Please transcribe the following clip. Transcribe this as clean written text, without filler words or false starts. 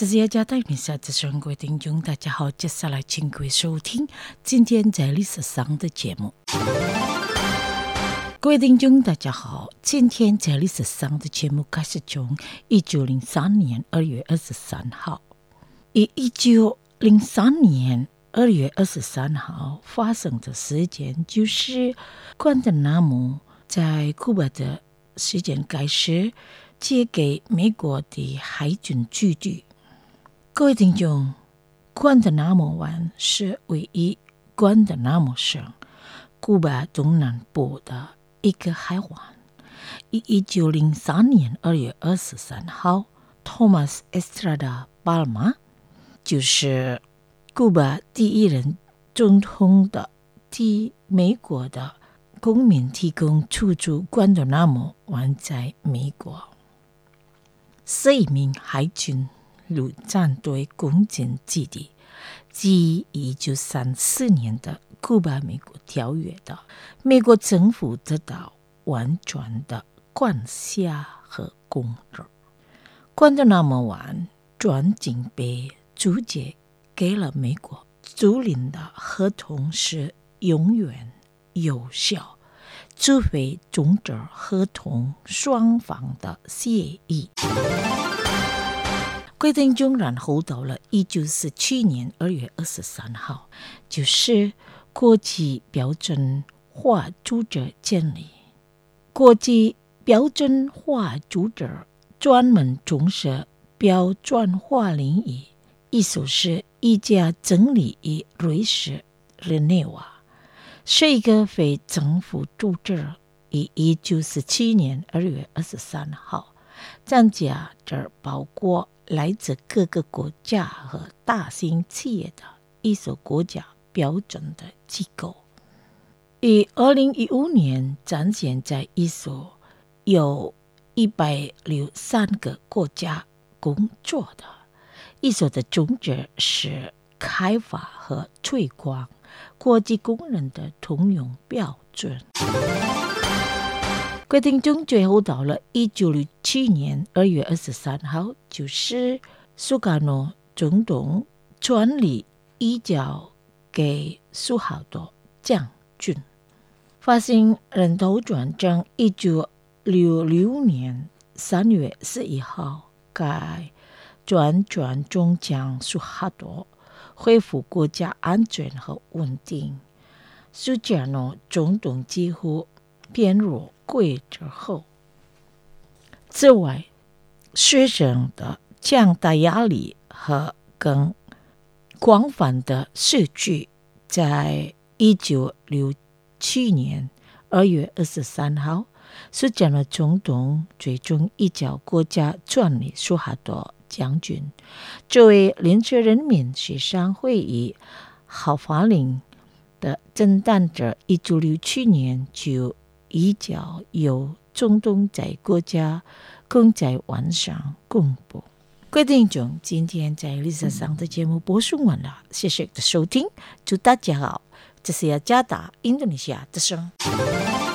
这是雅加达米萨之声，各位听众大家好，接下来请各位收听今天在历史上的节目。各位听众大家好，今天在历史上的节目开始从1903年2月23号。1903年2月23号发生的事件就是关德纳摩在库巴的时间开始借给美国的海军基地。各位听众，关德纳摩湾是位于关德纳摩省库巴东南部的一个海湾。1903年2月23号 Thomas Estrada Palma 就是库巴第一任总统的替美国的公民提供出租关德纳摩湾在美国。4名海军陆战队攻进基地，继1934年的库巴美国条约的美国政府得到完全的管辖和控制。关德纳摩湾转经被租借给了美国，租赁的合同是永远有效，除非终止合同双方的协议。规定中，然后到了1947年2月23号，就是国际标准化组织建立。国际标准化组织专门从事标准化领域，意思是一家成立于瑞士日内瓦，是一个非政府组织。于1947年2月23号，参加者包括来自各个国家和大型企业的一所国家标准的机构。于2015年展现在一所有103个国家工作的一所的宗旨是开发和推广国际公认的通用标准。规定中最后到了1967年2月23号，就是苏卡诺总统传礼移交给苏哈多将军。发行人头转正1966年3月11号，该转终将苏哈多恢复国家安全和稳定。苏加诺总统几乎变弱跪之后，此外，学生的强大压力和更广泛的数据，在1967年2月23号，苏加诺总统最终移交国家传理苏哈多将军，作为联合人民协商会议核发令的侦探者1967年就移交由总统在国家公在网上公布。各位听众，今天在历史上的节目播送完了，谢谢的收听，祝大家好，这是雅加达印度尼西亚之声。